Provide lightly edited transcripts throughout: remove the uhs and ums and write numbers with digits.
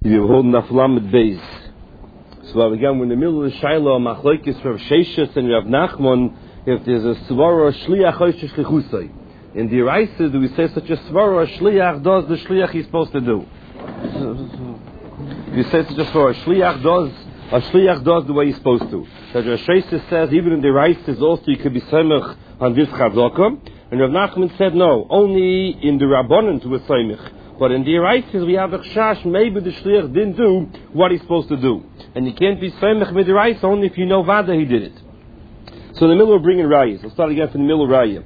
You hold Naflam at base. So again, we're in the middle of the Shiloh, Machlokes Rav Sheshes and Rav Nachman, if there's a Svara or Shliach Hoyshe Shlichusay. In the Raisa, do we say such a Svara or Shliach does the Shliach he's supposed to do? If you say such a Svara, a Shliach does the way he's supposed to. That Rav Sheshes says, even in the Raisa, also you could be Semech on this Chazaka. And Rav Nachman said, no, only in the Rabbanan to a Semech. But in the Raisa, we have a Chash, maybe the Shliach didn't do what he's supposed to do. And you can't be Semech with the Raisa only if you know Vada he did it. So in the middle we're bringing Rayas. Let's start again from the middle of Raya.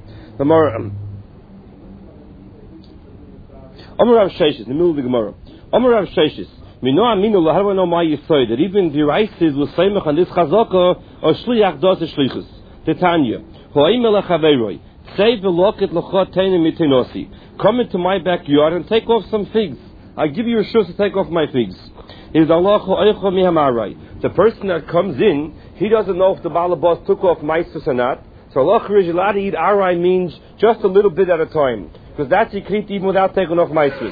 Amar Rav Sheshes, in the middle of the Gemara. Amar Rav Sheshes, Mino Aminu Lahav no Ma Yisoy, that even the Raisa was Semech on this Chazaka, or Shliach does the Shlichus. Titania, Ho'im Elachaveiroi, Say Veloket Lachot Teine Mitinosi. Come into my backyard and take off some figs. I give you a shus to take off my figs. Is Allah Oicho Mihamarai. The person that comes in, he doesn't know if the Balabas took off maisus or not. So Allah is allowed to eat arai means just a little bit at a time. Because that's yikrit even without taking off maisus.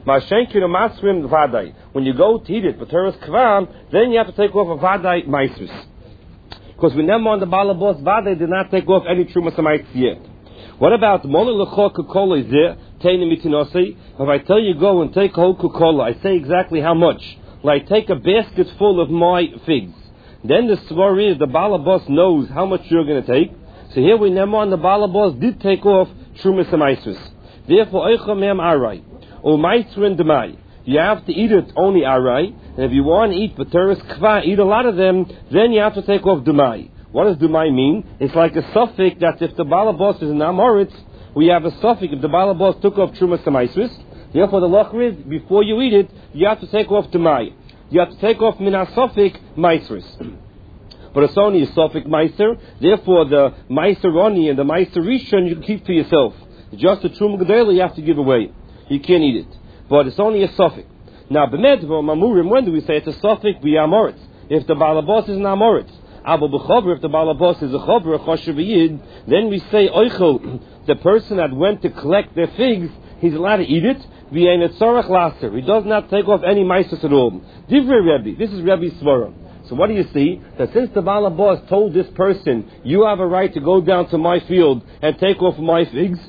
When you go to eat it, then you have to take off a vadai maisus. Because we never on the Balabas vadai did not take off any trumas maisus yet. What about Mola Lecho Coca-Cola is there? If I tell you go and take a whole Coca-Cola, I say exactly how much. Like take a basket full of my figs. Then the svar is the Balabas knows how much you're going to take. So here we know on the Balabas did take off Trumas and Maisus. Therefore, Eicha Mem Arai. O Maisu and Demai. You have to eat it only Arai. And if you want to eat Pateris Kva, eat a lot of them, then you have to take off Demai. What does Dumai mean? It's like a suffix that if the Balabas is an Amoritz, we have a suffix if the Balabas took off Trumas Samaisus. Therefore, the lachar is, before you eat it, you have to take off Dumai. You have to take off Mina Suffix Maisris. But it's only a suffix Meiser. Therefore, the Meiser Roni and the Meiser Rishon you can keep for yourself. Just the Trum Gedela you have to give away. You can't eat it. But it's only a suffix. Now, B'medvo Mamurim, when do we say it's a suffix B'yamoritz? If the Balabas is an Amoritz. If the Balabas is a Chover, a Choshev Yid, then we say, Oichel, the person that went to collect their figs, he's allowed to eat it, he does not take off any maisus at all. Divrei Rebbe, this is Rebbe's Svara. So what do you see? That since the Balabas told this person, you have a right to go down to my field and take off my figs,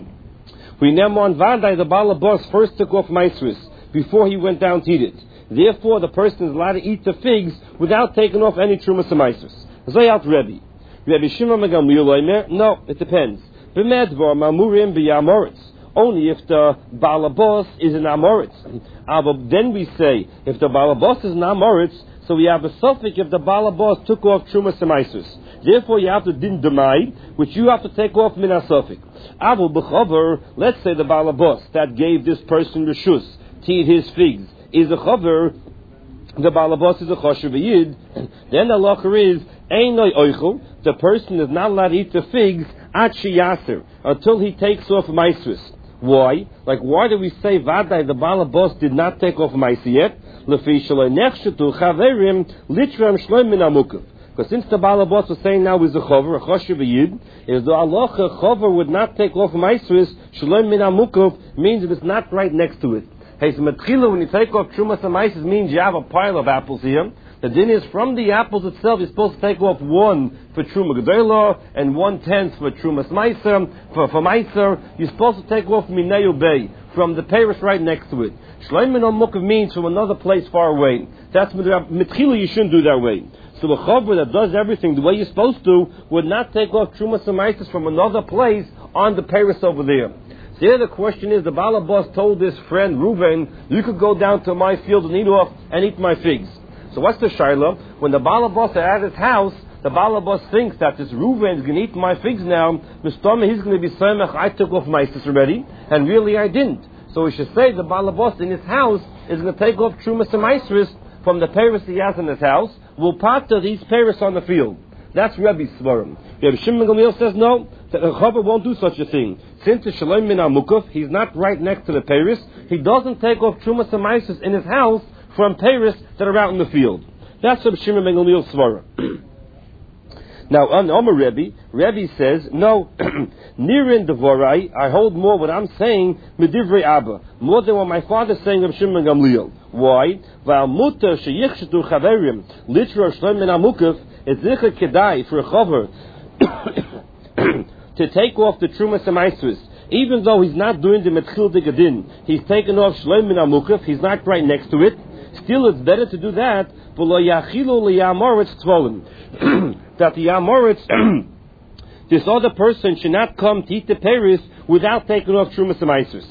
we never on Vadai, the Balabas first took off maisus before he went down to eat it. Therefore, the person is allowed to eat the figs without taking off any trumas and maisus. Zayat Rebbe. Rebbe Shimon Megamliel Omer? No, it depends. B'medvar mamurim b'yamoritz. Only if the Balabas is an Amoritz. Then we say, if the Balabas is an Amoritz, so we have a suffix if the Balabas took off trumas and maisus. Therefore, you have to din demai, which you have to take off min ha-suffix. Aval b'chover, let's say the Balabas that gave this person reshus to eat his figs is a chover, the Balabas is a choshev yid, then the lachar is einoi oichel, the person is not allowed to eat the figs at sheyaser, until he takes off maisus. Why? Like, why do we say vadai the Balabas did not take off maisus yet? Lefi shaloi nechshetu chaverim litram shloim min amukav. Because since the Balabas was saying now is a chover, a choshev yid, is the halacha chover would not take off maisus, shloim min amukav means that it's not right next to it. Hey, so Matchila, when you take off Trumas and Maisus, means you have a pile of apples here. The din is from the apples itself, you're supposed to take off one for Truma Gedela and 1/10 for Trumas Maiser. For Maiser, you're supposed to take off Mineu Bay, from the parish right next to it. Shloim Min Mukav means from another place far away. That's Matchila, you shouldn't do that way. So the Chaver that does everything the way you're supposed to would not take off Trumas and Maisus from another place on the parish over there. There the question is, the Balabas told this friend, Reuven, you could go down to my field and eat my figs. So what's the Shaila? When the Balabas are at his house, the Balabas thinks that this Reuven is going to eat my figs now, Mistama, he's going to be Samech, I took off my sis already, and really I didn't. So we should say the Balabas in his house is going to take off Trumas and Maisris from the Paris he has in his house, will pater these Paris on the field. That's Rebbe's Svarim. Rebbe Shimon Gamliel says no, that the Chaver won't do such a thing. Since the Shalom Min HaMukaf, he's not right next to the Paris, he doesn't take off Trumas and Maisus in his house from Paris that are out in the field. That's Rebbe Shimon Gamliel's Svarim. Now, on Omer Rebbe says, no, Nirin Devorai, I hold more what I'm saying, Medivrei Abba, more than what my father is saying of Shimon Gamliel. Why? Va'al muta sheyichshtu chaverim, litra shlem min amukaf, it's zicha kedai for a chaver to take off the Trumas Amaisvis. Even though he's not doing the Metchil de Gadin, he's taken off shlem min amukaf, he's not right next to it. Still, it's better to do that, that the Yamoritz, this other person should not come to eat the Paris without taking off Trumas Amaisvis.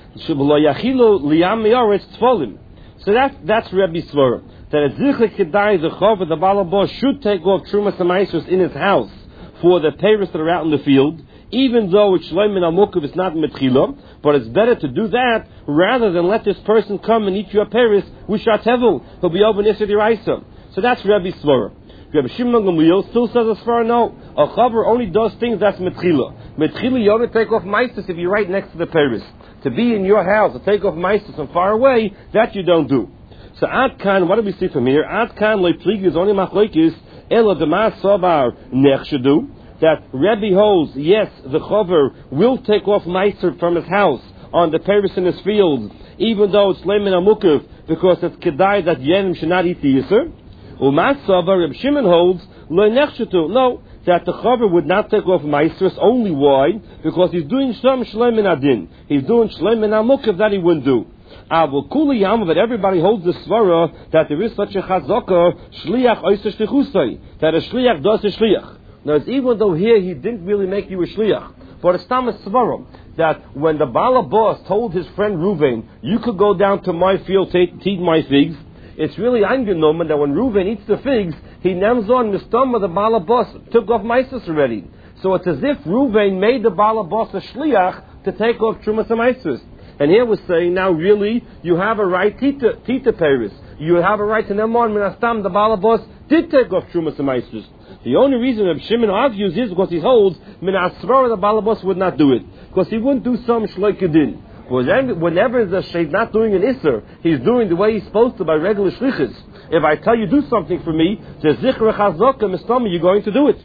So that's Rebbe's svara. That a Zichlik Kedai, the Chav, the Balabos, should take off Trumas Amaisvis in his house for the Paris that are out in the field, even though it's Shleim min Amukov, it's not Metchila, but it's better to do that rather than let this person come and eat your Paris with Shatevel. He'll be over Nisr Diraisa. So that's Rebbe's svara. Rabbi Shimon Gamliel still says as far no. A chaver only does things that's Metchila. Metchila, you only take off Maistus if you're right next to the Paris. To be in your house, to take off Maistus from far away, that you don't do. So Ad Kan, what do we see from here? Ad Kan le'pligi is only machlekes ela demas sabar nechshadu. That Rebbe holds, yes, the chaver will take off Meiser from his house on the Paris in his field, even though it's Leimin Amukav, because it's Kedai that Yenim should not eat the Yisr. Umas sabar, Reb Shimon holds, le nechshadu. No, that the chaver would not take off Meisers. Only why? Because he's doing Shem Shlem in Adin. He's doing Shlem in Amukav that he wouldn't do. But everybody holds the svara that there is such a chazaka, shliach oiser shlichusay, that a shliach does a shliach. Now, it's even though here he didn't really make you a shliach, but it's tam svara that when the Bala boss told his friend Reuven, you could go down to my field to eat my figs, it's really angenommen that when Reuven eats the figs, he nems on the stomach of the Bala boss took off Meisus already. So it's as if Reuven made the Bala boss a shliach to take off Trumas Meisus. And here we're saying, now really, you have a right Tita Paris. You have a right to Nemon Minastam, the Bala boss did take off Trumas Meisus. The only reason that Shimon argues is because he holds Minasvara the Bala boss would not do it. Because he wouldn't do some shloikadin. Whenever the Shaykh not doing an Isser, he's doing the way he's supposed to by regular shlichus. If I tell you do something for me, the Zikra Chazaka Mistama, you're going to do it.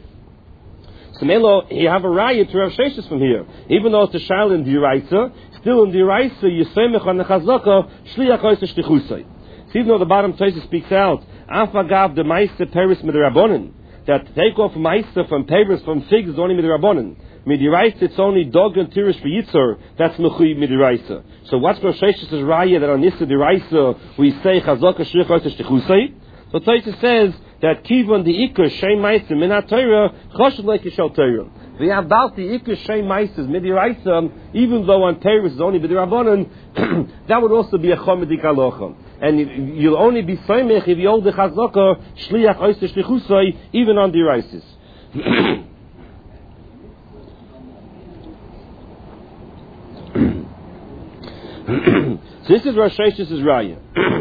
So Melo, you have a riot to Rav Sheshes from here. Even though it's a Shal in Diraisa, still in Diraisa, you Semech on the Chazaka, Shliach Oisa Shlichusay. So even though the bottom Tosa speaks out, Afagav the Maisa Paris Midrabanan, that take off Maisa from Paris from figs is only Midrabanan. Midiraisa, it's only dog and tirish for Yitzhar, that's Mechuy Midiraisa. So what's Rav Sheshes' raya that on Nissa Diraisa we say Chazaka Shliach Oisa Shlichusay? So Tosa says that Kivon the Ikar Shem Maisa Minat Torah Choshed Like Yishal Torah. The about the Ikar Shem Maisa Midiraisa, even though on Paris is only Midirabanan, that would also be a Chomedik Alocha. And you'll only be Soymech if you hold the Chazaka Shliach Oisa Shlichusay even on Diraisis. So this is Rosh Hashem's raya.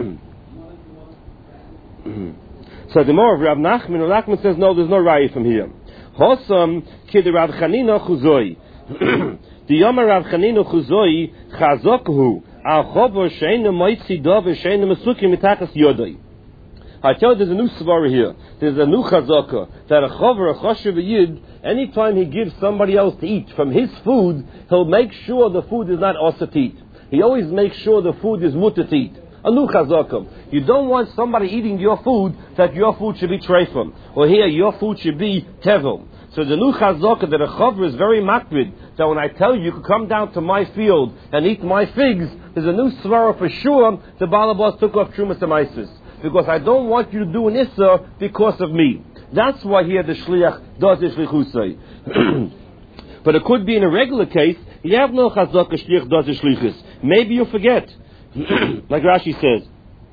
So the more of Rav Nachman says, no, there's no raya from here. Hosam kid Rav Chanina Chuzoi. The Yom Rav Chanina Chuzoi Chazokhu al Chover Sheina Moitzi Dov Sheina Mesukim Mitakas Yodai. I tell you, there's a new svara here. There's a new chazaka that a chover, a choshev yid, anytime he gives somebody else to eat from his food, he'll make sure the food is not osat to eat. He always makes sure the food is mutter to eat. A new chazaka. You don't want somebody eating your food that your food should be treifim, or here your food should be tevel. So the new chazaka that a chover is very makbid, that when I tell you, you can come down to my field and eat my figs, there's a new svara for sure. The balabas took off trumas amaisis. Because I don't want you to do an Issa because of me. That's why here the Shliach does the Shlichusay. But it could be in a regular case, you have no Chazaka Shliach does the Shlichus. Maybe you forget. Like Rashi says.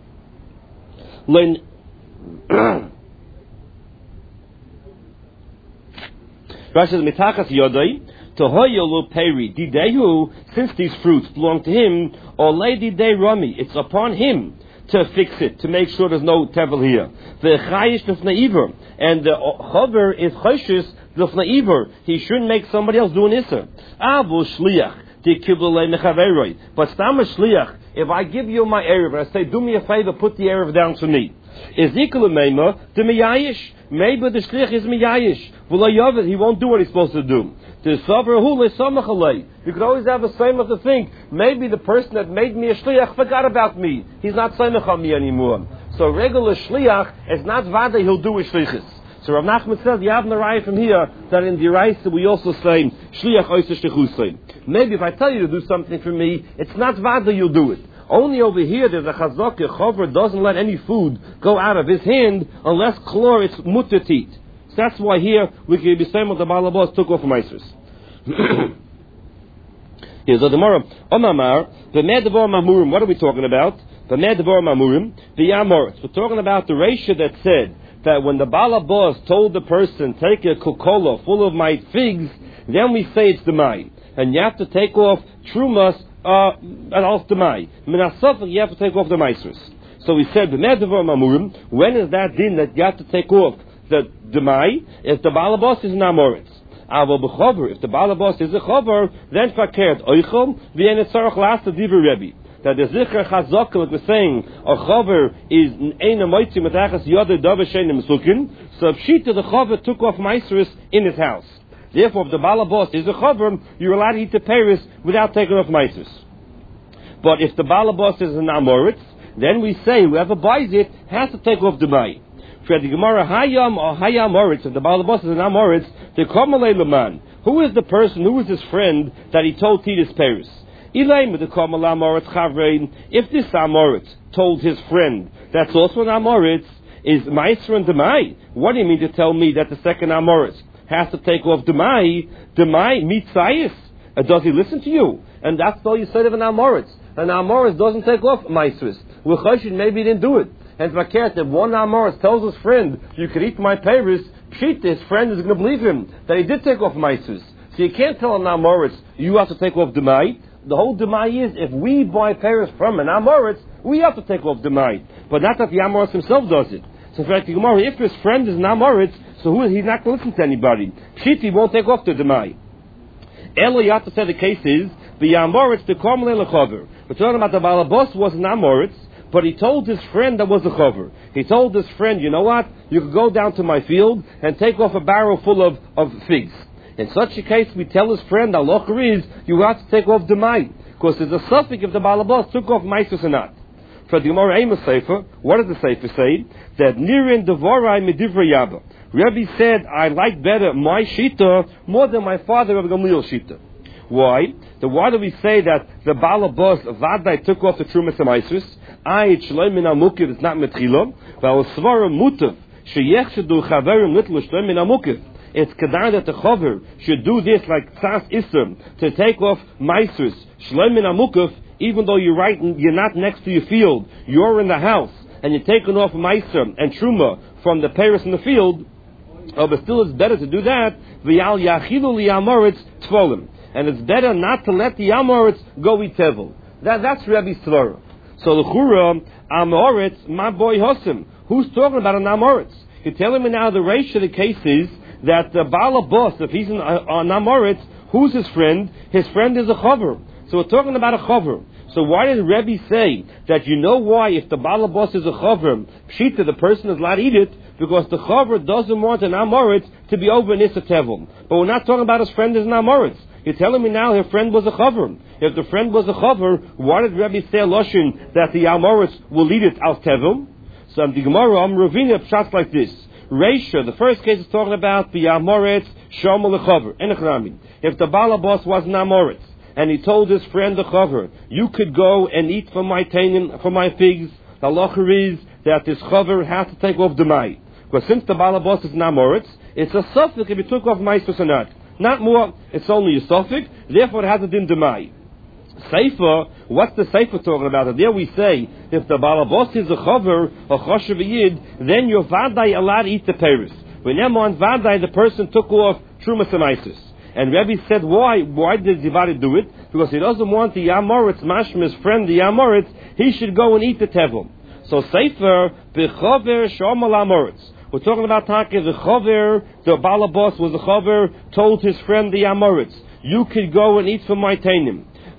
Rashi says, Mitachas Yodai, Tohoyolu Peri, Didehu, since these fruits belong to him, or Lady Dei Rami, it's upon him to fix it, to make sure there's no tevel here. The chayish lefnei, and the chover is chayish lefnei. He shouldn't make somebody else do an iser. Avu shliach di kibulei mechaveroi. But stam shliach, if I give you my erev and I say, do me a favor, put the erev down for me. Ezekiel meima the miyayish. Maybe the shliach is miyayish. He won't do what he's supposed to do. You could always have a samach to think, maybe the person that made me a shliach forgot about me. He's not samach on me anymore. So regular shliach is not vada, he'll do his shlichus. So Rav Nachman says, you have the raya from here, that in the Raisa we also say, shliach oiseh shlichusay. Maybe if I tell you to do something for me, it's not vada, you'll do it. Only over here there's a chazak, a chover doesn't let any food go out of his hand unless chlor it's mutter to eat. So that's why here we can be saying what the Balabos took off from Isis. Here's the Gemara. Omamar, the Medavor Mamurim, what are we talking about? The Medavor Mamurim, the Yamoritz. We're talking about the ratio that said that when the Balabos told the person, take a Coca-Cola full of my figs, then we say it's the Mai. And you have to take off Trumas, off the Mai. Minasofik, you have to take off the Maisers. So we said, the Medavor Mamurim, when is that din that you have to take off the Mai? If the Balabos is an Amoritz. If the Balabos is a chover, then fakert oichom v'en etzarach last divrei Rebbe. That the zikr chazak, like we're saying, a chover is ein amoitzi metachas yoder davar shein mesukin. So pshita the chover took off meiserus in his house. Therefore, if the Balabos is a chover, you're allowed to eat the peiros without taking off meiserus. But if the Balabos is an amoritz, then we say whoever buys it has to take off the mai. For the Gemara, Hayam or Hayam Moritz, if the Balabos is an Amoritz, the Kamalei Laman. Who is the person, who is his friend that he told Titus Paris? Elaim the Kamalei Amoritz Chavrein. If this Amoritz told his friend, that's also an Amoritz, is Meiser and Demai. What do you mean to tell me that the second Amoritz has to take off Demai? Demai Mitzayis. Does he listen to you? And that's all you said of an Amoritz. An Amoritz doesn't take off Meiserus. Maybe he didn't do it. And Vaket, if one Amoritz tells his friend, you could eat my peiros, Pshita, his friend is going to believe him that he did take off Maisus. So you can't tell an Amoritz, you have to take off Demai. The whole Demai is, if we buy peiros from an Amoritz, we have to take off Demai. But not that the Amoritz himself does it. So in fact, if his friend is an Amoritz, so he's not going to listen to anybody. Pshita, he won't take off the Demai. Elo, you have to say the case is, the Amoritz, the Karmel Lechover. We're talking about the Balabos was an Amoritz, but he told his friend that was a chover. He told his friend, you know what? You could go down to my field and take off a barrel full of figs. In such a case, we tell his friend, Allah is, you have to take off the mai. Because there's a suffix if the Balabos took off maisus or not. For the Gemara Amos Sefer, what does the Sefer say? That Nirin Devorai Medivrei Yabba. Rebbe said, I like better my Shita more than my father of Gamliel Shita. Why? Why do we say that the Balabos Vadai took off the Trumas and Maisus? It's not metchila. It's kedar that the chover should do this like tzas isser to take off meisus shleim min amukuf, even though you're not next to your field, you're in the house and you're taking off meiser and truma from the peiros in the field. But still, it's better to do that. V'yal yachilu liyamoritz tfolim, and it's better not to let the yamoritz go eat tevel. That's Rebbe's tzvara. So the Chura, Amoritz, my boy Hosim. Who's talking about an Amoritz? You're telling me now the ratio of the case is that the Balabos, if he's an Amoritz, who's his friend? His friend is a Chover. So we're talking about a Chover. So why does Rebbe say that you know why if the Balabos is a Chover, Pshita, the person is allowed to eat it, because the Chover doesn't want an Amoritz to be over in Issa Tevel. But we're not talking about his friend is an Amoritz. You're telling me now her friend was a chover. If the friend was a chover, why did Rebbe say Loshin that the Amoritz will eat it al tevel? So the Gemara Ravina shots like this. Reisha, the first case is talking about the Amoritz Shomal Chover. If the Balabos was an Amoritz and he told his friend the chover, you could go and eat from my tainim, from my figs, the halacha is that this chover has to take off the mai. Because since the Balabos is an Amoritz, it's a suffix if he took off maisus or not. Not more, it's only a suffix, therefore it has a din demai. Sefer, what's the Sefer talking about? There we say, if the Balabos is a chover, a choshev yid, then your vadai allowed to eat the peiros. When on vadai, the person took off trumas and isis. And Rebbe said, why? Why did Zivadi do it? Because he doesn't want the Amoritz, Mashma's friend, the Amoritz, he should go and eat the tevel. So Sefer, b'chover shomal Amoritz. We're talking about Taka, the chover, the Balabos was a chover, told his friend the Amoritz, you could go and eat from my tainim.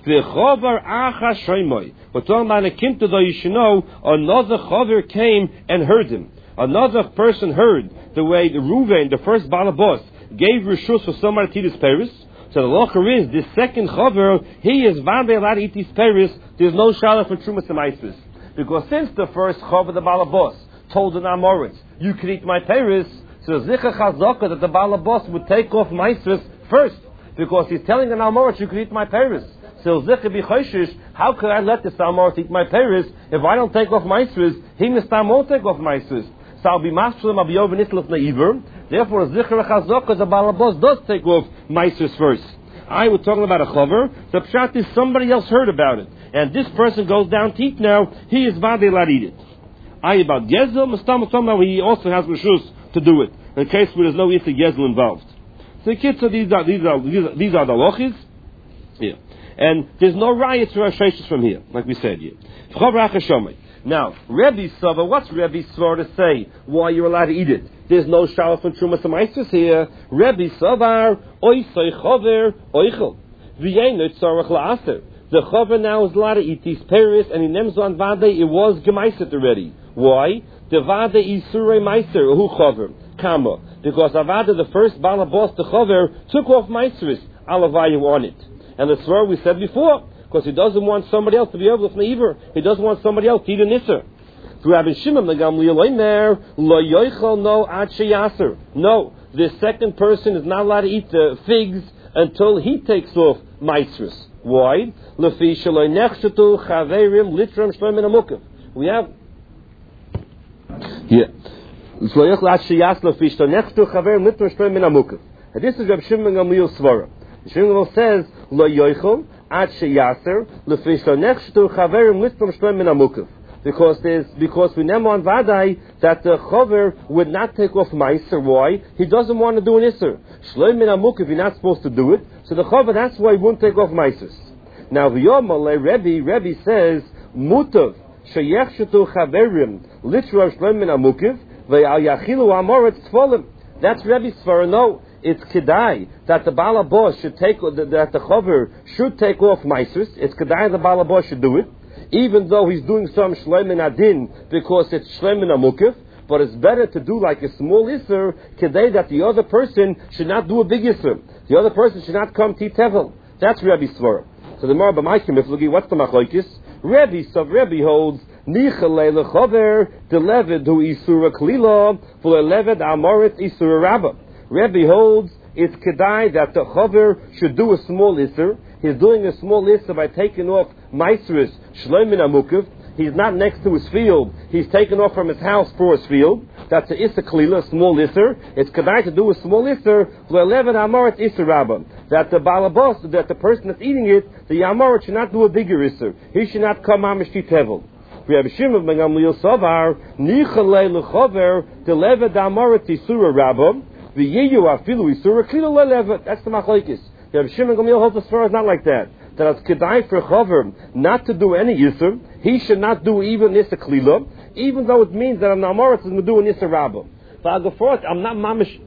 V'chover acha shoymoi. We're talking about a kimta though you should know, another chover came and heard him. Another person heard the way the Reuven, the first balabos, gave reshus for somebody to eat his peris. So the locher is, this second chover, he is vade allowed to eat his peris, there's no shalach for trumas and maisvis. Because since the first chover, the balabos, told the Amoritz, you can eat my peris, so zicha chazaka that the balabos would take off maisvis first. Because he's telling an Amoritz, you can eat my peris. So zicha be choishish, how could I let this Amoritz eat my peris if I don't take off maisvis? He mistam won't take off maisvis. So I'll be masculine, I'll be over nitlef neiver. Therefore, zichra chazaka, the balabos does take off maisvis first. I was talking about a chover. The pshat is somebody else heard about it, and this person goes down to eat now. He is vade allowed to eat it. I about gezel, mistam somehow he also has reshus to do it in case where there's no issa gezel involved. So kids, so these are the lochis. Yeah, and there's no riots or asheshus from here, like we said here. Now, Rebbe Sava, what's Rebbe Svar to say why you're allowed to eat it? There's no shalach from Trumas Amaisus here. Rebbe Savar, oisay chover, oichel. V'yenot tzarech la'aser. The chover now is allowed to eat these peris, and in Nemzon Vade, it was gemaiset already. Why? The Vade isurei meiser, who chover? Kama. Because Avada, the first balabos, the chover, took off meiseris, alavayu on it. And the svar we said before, because he doesn't want somebody else to be able to neiver. He doesn't want somebody else to eat a nisser. No, the second person is not allowed to eat the figs until he takes off maitzus. Why? We have here. And this is Reb Shimon Gamliel Svara. Shimon Gamliel says, Lo yoichel ad sheyaser lefish lo nechshtu chaverim litzom shloim min amukav. Because we never on Vadai that the Chover would not take off Meiser. Why? He doesn't want to do an Isser. Shloim min Amuk, you're not supposed to do it. So the Chover, that's why he won't take off Meiser. Now, V'yomale Rebbe says, Mutav, Sheyechshetu Chaverim, literal Shloim min Amukiv, Ve'al Yachilu Amoretz Tfolim. That's Rebbe's Svara. No, it's Kedai that the Balabos should take, that the Chover should take off Meiser. It's Kedai the Balabos should do it. Even though he's doing some shleim in adin because it's shleim in amukif, but it's better to do like a small isser kedei that the other person should not do a big isser. The other person should not come to tevel. That's Rebbe Svara. So the Mar b'Maikim Miflugi, what's the machlokes? Rebbe holds nichalei lechover deleved hu isura klila v'leleved amorit isura rabba. Rebbe holds it's kedai that the chover should do a small isser. He's doing a small isser by taking off Maisris Shloim min Amukiv. He's not next to his field. He's taken off from his house for his field. That's a Issa Kalila, a small Isser. It's Kedai to do a small Isser, V'leven Amorit Isser Rabba. That the Balabos, that the person that's eating it, the Amorit should not do a bigger Isser. He should not come Amishti Tevel. We have Shimon ben Gamliel Savar, Nichalei Lechover, Deleved Amorit Isura Rabba, V'yeyu Afilu Isura Klila Lelevet. That's the Machlekes. We have Shimon Gamliel holds as far as not like that. That it's kedai for Chover not to do any Yisr. He should not do even Yisr Klila, even though it means that an Amoritz is going to do an Yisr Rabba. But I'm not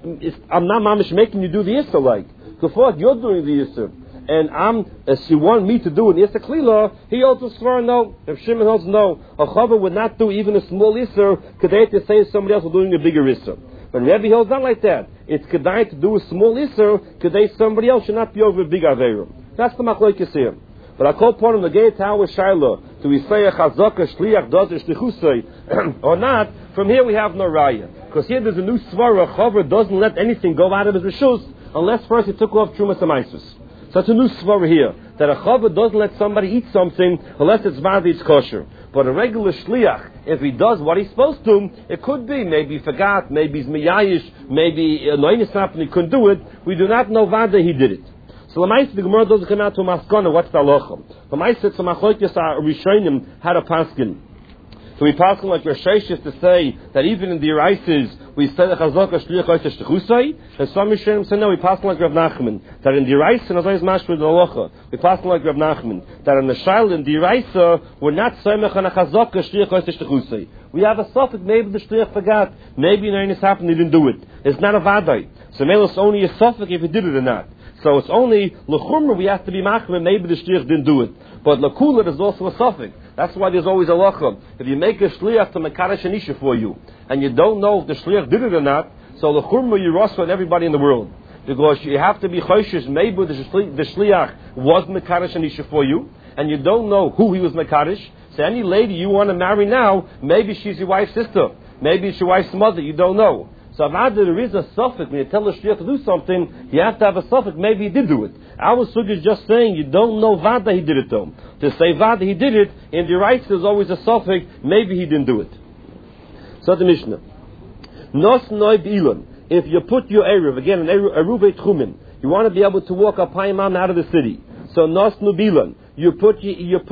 mamish making you do the Yisr like. Gafort, you're doing the Yisr. And as you want me to do an Yisr Klila, he also swore no. If Shimon holds no, a Chover would not do even a small Yisr, kedai to say somebody else is doing a bigger Yisr. But Rebbe holds not like that. It's kedai to do a small Yisr, kedai somebody else should not be over a big Averim. That's the machlokes here. But I call upon him the gate tower Shiloh. Do we say a chazaka shliach does shlichusay or not? From here we have no raya. Because here there's a new svara. Chover doesn't let anything go out of his reshus unless first he took off trumas amaisus. So it's a new svara here that a chover doesn't let somebody eat something unless it's vadi, it's kosher. But a regular shliach, if he does what he's supposed to, it could be maybe he forgot, maybe he's miyayish, maybe noinus happened, he couldn't do it. We do not know vadi he did it. So Lamaisa, the Gemara doesn't come out to a maskana. What's the halacha? Lamaisa, it's a machlokes rishonim had a paskin. So we paskin like Rashesh is to say that even in the Yeraises we say the chazaka shliach oisesh techusay. And some rishonim say no. We paskin like Rav Nachman that in the Yeraises and as mashma the halacha we paskin like Rav Nachman that in the shail in the Yeraises we're not soymech on a chazaka shliach oisesh techusay. We have a suffix. Maybe the shliach forgot. Maybe noinus happened. He didn't do it. It's not a vadai. So maybe it's only a suffix if he did it or not. So it's only l'chumra we have to be machmir. Maybe the shliach didn't do it, but l'kula there's also a suffix. That's why there's always a lacham. If you make a shliach to mekadosh an isha for you, and you don't know if the shliach did it or not, so l'chumra you rust on everybody in the world, because you have to be choishes. Maybe the shliach was mekadosh an isha for you, and you don't know who he was mekadosh. So any lady you want to marry now, maybe she's your wife's sister, maybe it's your wife's mother. You don't know. So Avada, there is a suffix. When you tell the shliach to do something, you have to have a suffix. Maybe he did do it. Our sugi is just saying you don't know Vada he did it though. To say Vada he did it, in the rights there's always a suffix. Maybe he didn't do it. So the Mishnah. Nos noib ilon. If you put your Eruv, again, an Eruv Tchumen, you want to be able to walk up Paimam out of the city. So Nos nubilon. You put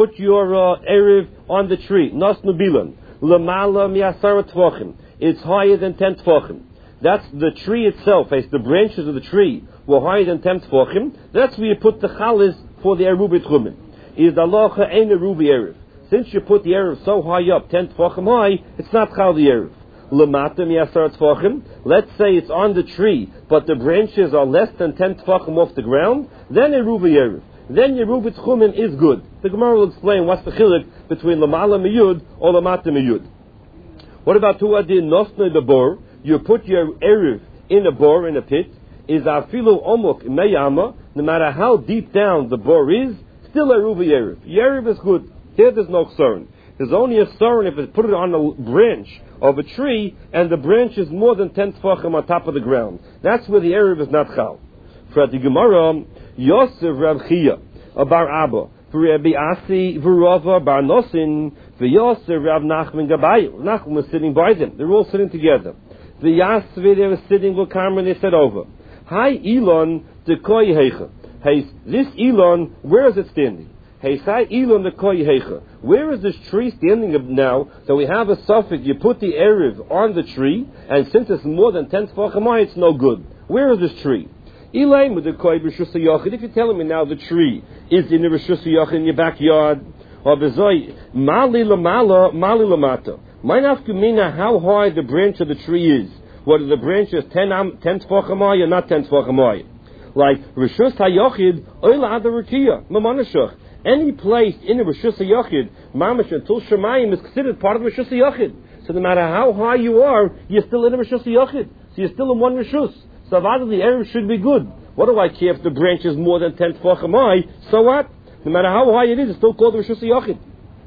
your Eruv on the tree. Nos nubilon. Lamala miasara tvachim. It's higher than 10 tvachim. That's the tree itself. As the branches of the tree were higher than 10 tefachim. That's where you put the chalis for the eruv tchumen. Is the halacha ein eruv eruv? Since you put the eruv so high up, 10 tefachim high, it's not chal the eruv. Lamata miyasar tefachim. Let's say it's on the tree, but the branches are less than 10 tefachim off the ground. Then eruv eruv. Then eruv tchumen is good. The Gemara will explain what's the chiluk between lamala miyud or lamata miyud. What about tuadin nosne the bor? You put your eruv in a bore, in a pit, is afilu omok meyama, no matter how deep down the bore is, still eruv eruv. Eruv is good. Here there's no chsaron. There's only a chsaron if it's put it on a branch of a tree, and the branch is more than 10 tefachim on top of the ground. That's where the eruv is not chal. For the Gemara, Yosef Rav Chia, Bar Abba, Rabbi Asi, V'Rava, Bar Nosin, V'Yosef Rav Nachman Gabayil. Nachman was sitting by them. They're all sitting together. The Yasvi, they were sitting with Carmen, they said over. Hi Elon, the Koi Heicha. Hey, this Elon, where is it standing? Hey, Sai Elon, the Koi Heicha. Where is this tree standing now? So we have a suffix, you put the Erev on the tree, and since it's more than 10 tefachim, it's no good. Where is this tree? Elaim with the Koi B'Shus HaYachid. If you're telling me now the tree is in the B'Shus HaYachid in your backyard, or B'Zoi, Mali Lamala, Mali Lamata. My nafkamina, how high the branch of the tree is. Whether the branch is 10 tefachim high or not 10 tefachim high. Like Rishus HaYachid, Oila Adarukiyah, Mamanashach. Any place in the Rishus HaYachid, Mamash until Shemayim is considered part of Rishus HaYachid. So no matter how high you are, you're still in the Rishus HaYachid. So you're still in one Rishus. So obviously the Erev should be good. What do I care if the branch is more than 10 tefachim high? So what? No matter how high it is, it's still called the Rishus HaYachid.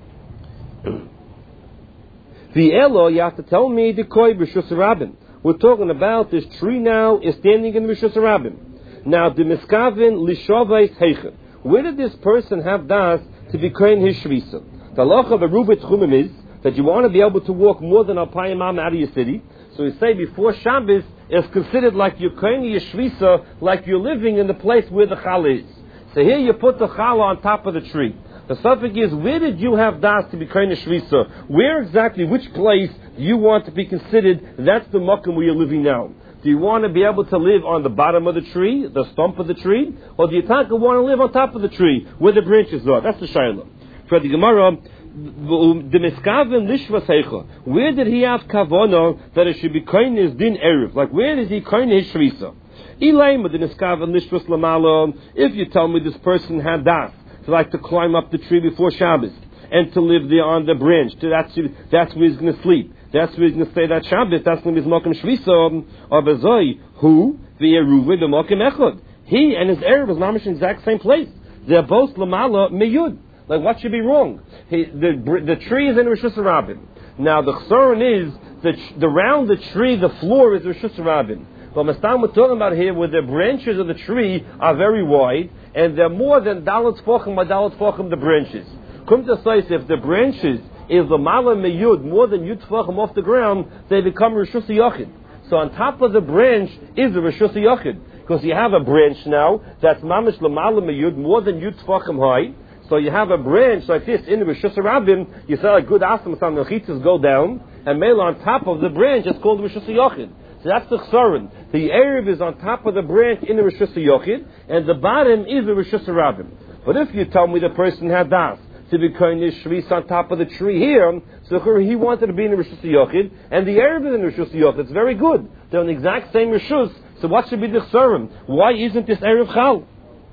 The Elo, you have to tell me the Koi B'Shus Rabin. We're talking about this tree now is standing in the B'Shus Rabin. Now, the Miskavin Lishavais Heichen. Where did this person have das to be kohen his shvisa? The halacha of Eruv Tchumen is that you want to be able to walk more than a payimam out of your city. So we say before Shabbos is considered like you're kohen your shvisa, like you're living in the place where the challah is. So here you put the challah on top of the tree. The suffix is, where did you have das to be kohen shvisa? Where exactly, which place do you want to be considered? That's the makom where you're living now. Do you want to be able to live on the bottom of the tree, the stump of the tree? Or do you want to live on top of the tree, where the branches are? That's the shayla. For the Gemara, the miskavim lishvas heicha. Where did he have kavana that it should be kohen his din erev? Like, where is he kohen his shvisa? Elaim with the miskavim lishvas lamala. If you tell me this person had das, to like to climb up the tree before Shabbos, and to live there on the branch, that's where he's going to sleep. That's where he's going to stay that Shabbos. That's going to be his Mokum Shvisa. Or Bezoi, who? The Eruv, the Mokum Echad. He and his Erev is not in the exact same place. They're both Lamala Meyud. Like, what should be wrong? The tree is in Rosh Hashanah. Now, the Chsaron is, around the tree, the floor is Rosh Hashanah. But Mastam we're talking about here, where the branches of the tree are very wide, and they're more than Dalat Tfachim by Dalat Tfachim, the branches. Come to say, if the branches is the Mala Meyud, more than Yud Tfachim off the ground, they become Rishus HaYachid. So on top of the branch is the Rishus HaYachid. Because you have a branch now, that's Mamish Lamala Meyud, more than Yud Tfachim high. So you have a branch like this in the Rishus HaRabim, you say like good Asam, some of the Chitzas go down, and Mela on top of the branch is called Rishus HaYachid. So that's the Chsaron. The Erev is on top of the branch in the Rishus HaYachid, and the bottom is the Rishus HaRabim. But if you tell me the person had das, to be koine shvis on top of the tree here. So he wanted to be in the Rishus Yochid, and the Erev is in the Rishus Yochid. It's very good. They're in the exact same Rishus. So what should be the Chsurim? Why isn't this Erev Chal?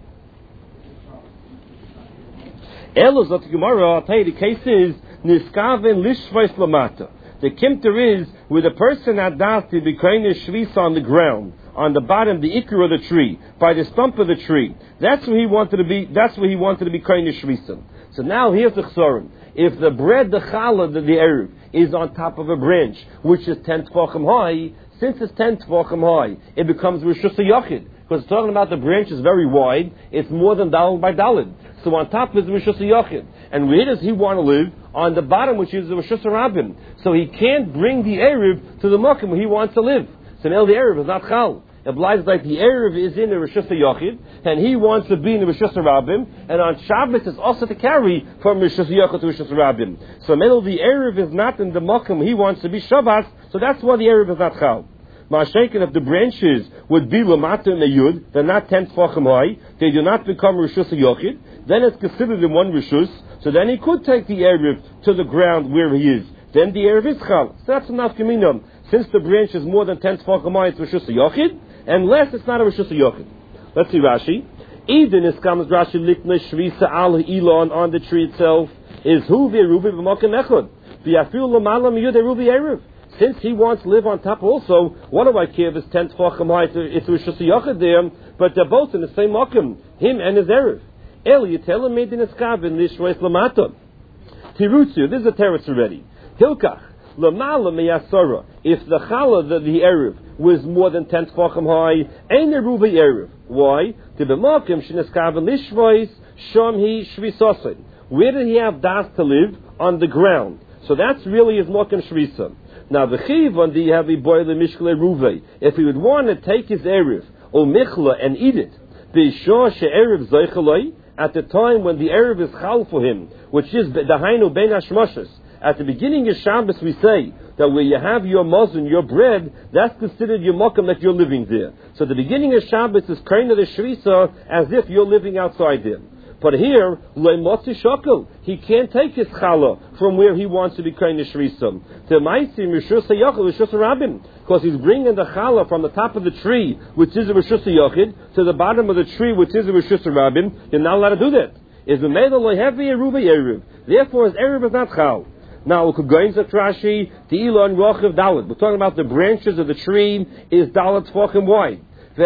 Elos of the Gemara, I'll tell you, the case is Niskaven Lishvais Lamata. The kimter is with a person at das to be koine shvis on the ground, on the bottom, the ikar of the tree, by the stump of the tree. That's where he wanted to be. That's where he wanted to be koine shvisim. So now here's the chsaron. If the bread, the challah, the erev, is on top of a branch, which is 10 tefachim high, since it's 10 tefachim high, it becomes rishus yachid. Because it's talking about the branch is very wide, it's more than daled by daled. So on top is rishus yachid. And where does he want to live? On the bottom, which is the rishus rabbim. So he can't bring the erev to the makom where he wants to live. So now the erev is not chal. It lies like the erev is in the rishus yachid, and he wants to be in the rishus rabbim. And on Shabbos it's also to carry from rishus yachid to rishus rabbim. So now the erev is not in the makom he wants to be Shabbos. So that's why the erev is not chal. Ma'ashenken, if the branches would be lamata in the yud, they're not 10 tefachim high, they do not become rishus yachid, then it's considered in one rishus, so then he could take the erev to the ground where he is. Then the erev is chal. So that's enough kaminam. Since the branch is more than 10 tefachim high, it's rishus yachid, and less it's not a rishus yachid. Let's see Rashi. Eden is comes Rashi likna shvisa al ilon on the tree itself is hu v'eruvi b'makom echad v'afil l'malam yud eruvi erev. Since he wants to live on top also, what do I care if it's 10 tefachim high, it's rishus yachid there, but they're both in the same makom, him and his erev. El yitela made in eskavin lishreis lamata. Tirutzu, this is a teretz already. Hilkach lamala meyasara. If the challah, the erev, was more than 10 tefachim high, ein eruvi erev. Why? To the makom sheneskaven lishreis shom he shvisosin. Where did he have das to live? On the ground. So that's really his makom shvisa. Now the chiv on the heavy boil mishkle ruve. If he would want to take his erev or michla and eat it, the shor she erev zeichaloi. At the time when the erev is chal for him, which is the hainu ben hashmoshes. At the beginning of Shabbos we say that where you have your mazon, your bread, that's considered your makom that you're living there. So the beginning of Shabbos is kind of the shvisa as if you're living outside there. But here, le'motzi shakel, he can't take his challah from where he wants to be kind of shvisa. The ma'isi rishus hayachol rishus rabim, because he's bringing the challah from the top of the tree, which is a rishus yachid, to the bottom of the tree, which is a rishus rabim. You're not allowed to do that. Is the meidel lehevi eruvi erev. Therefore, his erev is not chal. Now, Rashi, the Elon Rochiv Dalet. We're talking about the branches of the tree is Dalet Tefachim wide.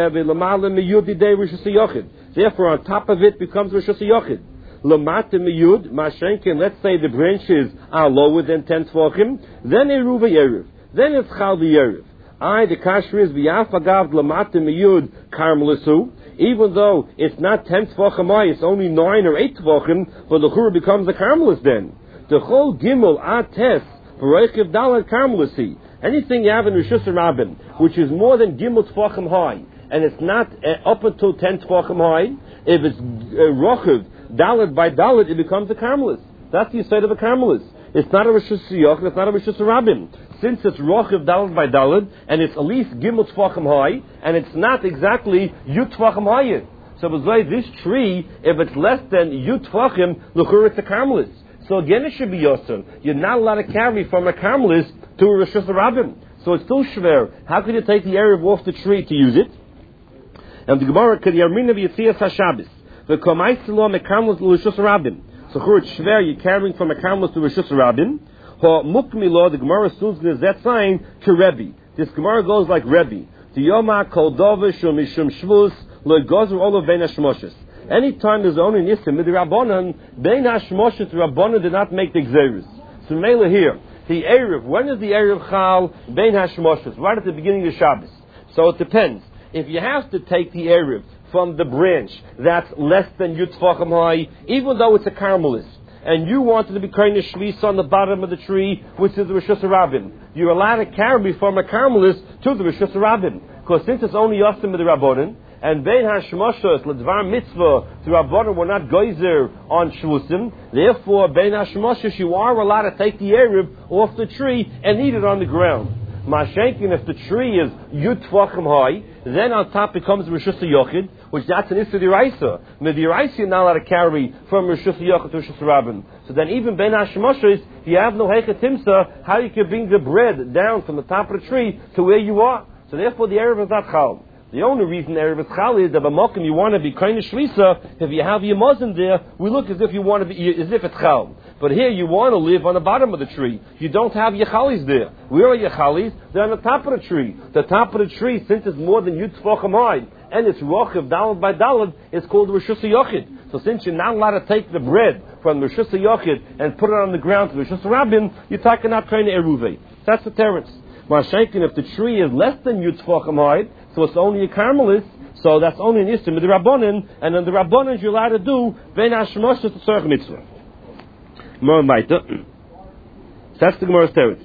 Therefore, on top of it becomes Rishus Yochid. Lamata miyud, mashenkin, let's say the branches are lower than 10 tefachim, then eruva yerev. Then it's chal yerev. The kasher is v'yafagav lamata miyud karmelisu. Even though it's not 10 tefachim high, it's only 9 or 8 tefachim, but the chur becomes a karmelis then. The chol gimel ates v'reichiv dalet karmelisi. Anything you have in Rishus Rabbim, which is more than gimel tefachim high, and it's not up until 10 tefachim high, if it's rochiv, dalet by dalet, it becomes a karmelis. That's the side of a karmelis. It's not a rishus yoch, it's not a rishus rabbim. Since it's rochiv, dalet by dalet, and it's at least gimel tefachim high, and it's not exactly yud tefachim high. So this tree, if it's less than yud tefachim, l'chur it's a karmelis. So again, it should be yosem. You're not allowed to carry from a karmelis to a rishus rabbim. So it's still shver. How can you take the erev off the tree to use it? And the Gemara could yarmina v'yitzias haShabbos. The komaisilo mekarmelis l'rishus rabbim. So it's shver. You're carrying from a karmelis to rishus rabbim. Ha mukmilo. The Gemara assumes that sign to Rebbe. This Gemara goes like Rebbe. The yoma kol dova shum mishum shvus lo gozer olav ben hashmoshes. Anytime there's only nisim with the rabbanon, ben hashmoshes the rabbanon did not make the gzeres. So mele here. The erev. When is the erev chal ben hashmoshes? Right at the beginning of Shabbos. So it depends. If you have to take the erev from the branch that's less than yud tefachim high, even though it's a karmelis, and you wanted to be kind of shvis on the bottom of the tree, which is the rishus rabbim, you're allowed to carry from a karmelis to the rishus rabbim, because since it's only yosim with the rabbanon, and bein hashmoshes ledvar mitzvah, the rabbanon were not geyser on shvusim, therefore bein hashmoshes you are allowed to take the erev off the tree and eat it on the ground. Mashenkin, if the tree is Yud Tvachim high, then on top becomes Rishus HaYochid, which that's an Issa D'Iraisa. D'Iraisa you're not allowed to carry from Rishus HaYochid to Rishus HaRabban. So then even Ben HaShemoshes, if you have no Hecha Timsa, how you can bring the bread down from the top of the tree to where you are? So therefore the Erev is not Chal. The only reason Erev is Chal is that b'mokim you want to be kind of Shlisa, if you have your Muslim there, we look as if you want to be, as if it's Chal. But here you want to live on the bottom of the tree. You don't have your Chalis there. Where are your Chalis? They're on the top of the tree. The top of the tree, since it's more than Yud Tzvachim high, and it's Rochav Dalad by Dalad, it's called Rishus HaYochid. So since you're not allowed to take the bread from Rishus HaYochid and put it on the ground to Rishus HaRabban, you're talking out trying to Eruve. That's the terrence. Mashenkin, if the tree is less than Yud Tzvachim high, so it's only a Carmelist, so that's only an Istim with the Rabbanan, and then the Rabbanan you're allowed to do Ben HaShemoshes to Tzorech Mitzvah. More Maita. That's the Gemara's terrence.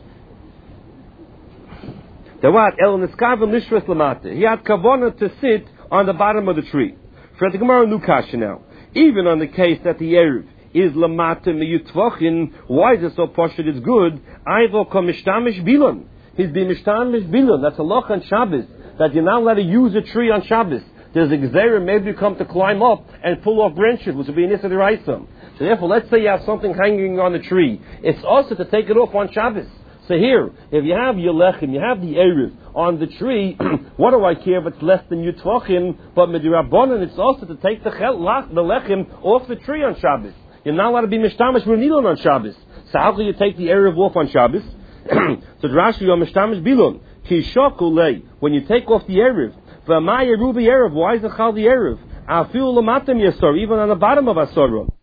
The what? El Niskav Nishras Lamate. He had Kavanah to sit on the bottom of the tree. For the Gemara Nukasha now. Even on the case that the Erev is Lamate Meyut Tvachin, why is it so posh it's good? Aivo Kom Mishtamish Bilon. He's been Mishtamish Bilon. That's a loch on Shabbos. That you're not allowed to use a tree on Shabbos. There's a gzeira, maybe you come to climb up and pull off branches, which would be an Issa D'Oraisa. So therefore, let's say you have something hanging on the tree. It's also to take it off on Shabbos. So here, if you have your lechem, you have the Erev on the tree, what do I care if it's less than Yud Tvachim? But Midirabbanan, it's also to take the lechem off the tree on Shabbos. You're not allowed to be mishtamish renilon on Shabbos. So how can you take the Erev off on Shabbos? So Rashi, you're mishtamish bilon. Kishakulei, when you take off the Erev, V'amaya rubi Erev, why is it chal the Erev? Afil lamatem yasor, even on the bottom of Asora.